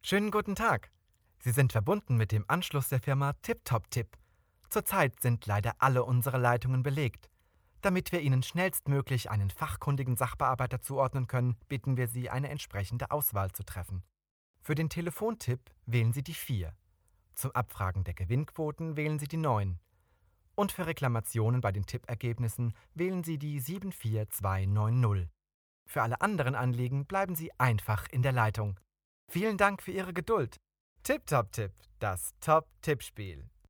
Schönen guten Tag. Sie sind verbunden mit dem Anschluss der Firma TipTopTip. Zurzeit sind leider alle unsere Leitungen belegt. Damit wir Ihnen schnellstmöglich einen fachkundigen Sachbearbeiter zuordnen können, bitten wir Sie, eine entsprechende Auswahl zu treffen. Für den Telefontipp wählen Sie die 4. Zum Abfragen der Gewinnquoten wählen Sie die 9. Und für Reklamationen bei den Tippergebnissen wählen Sie die 74290. Für alle anderen Anliegen bleiben Sie einfach in der Leitung. Vielen Dank für Ihre Geduld. TipTopTip, das Top-Tippspiel.